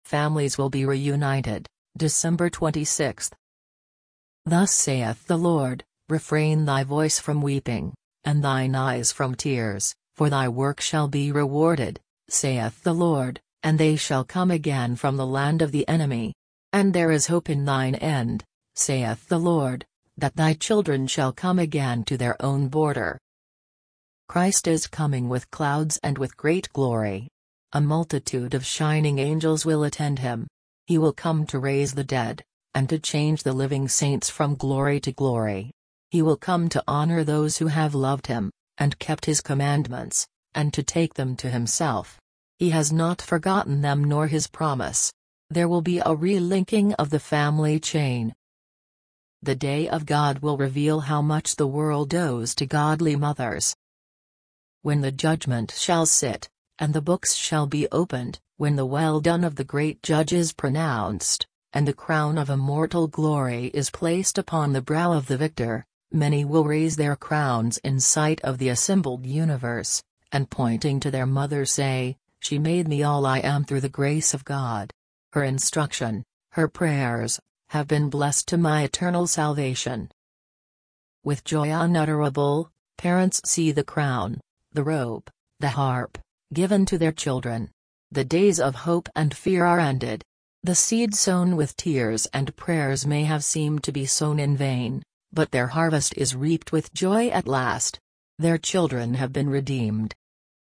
families will be reunited. December 26. Thus saith the Lord, refrain thy voice from weeping, and thine eyes from tears, for thy work shall be rewarded, saith the Lord, and they shall come again from the land of the enemy. And there is hope in thine end, saith the Lord, that thy children shall come again to their own border. Christ is coming with clouds and with great glory. A multitude of shining angels will attend him. He will come to raise the dead, and to change the living saints from glory to glory. He will come to honor those who have loved him, and kept his commandments, and to take them to himself. He has not forgotten them nor his promise. There will be a relinking of the family chain. The day of God will reveal how much the world owes to godly mothers. When the judgment shall sit, and the books shall be opened, when the well done of the great judge is pronounced, and the crown of immortal glory is placed upon the brow of the victor, many will raise their crowns in sight of the assembled universe, and pointing to their mother say, "She made me all I am through the grace of God. Her instruction, her prayers, have been blessed to my eternal salvation." With joy unutterable, parents see the crown, the robe, the harp, given to their children. The days of hope and fear are ended. The seed sown with tears and prayers may have seemed to be sown in vain, but their harvest is reaped with joy at last. Their children have been redeemed.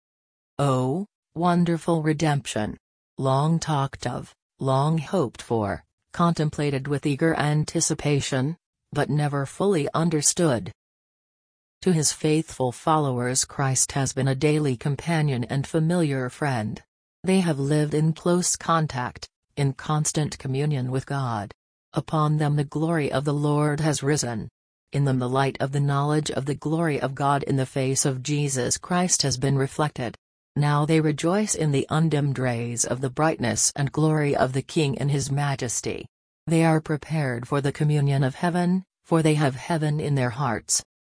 Oh, wonderful redemption! Long talked of, long hoped for, contemplated with eager anticipation, but never fully understood. To his faithful followers Christ has been a daily companion and familiar friend. They have lived in close contact, in constant communion with God. Upon them the glory of the Lord has risen. In them the light of the knowledge of the glory of God in the face of Jesus Christ has been reflected. Now they rejoice in the undimmed rays of the brightness and glory of the King in his majesty. They are prepared for the communion of heaven, for they have heaven in their hearts.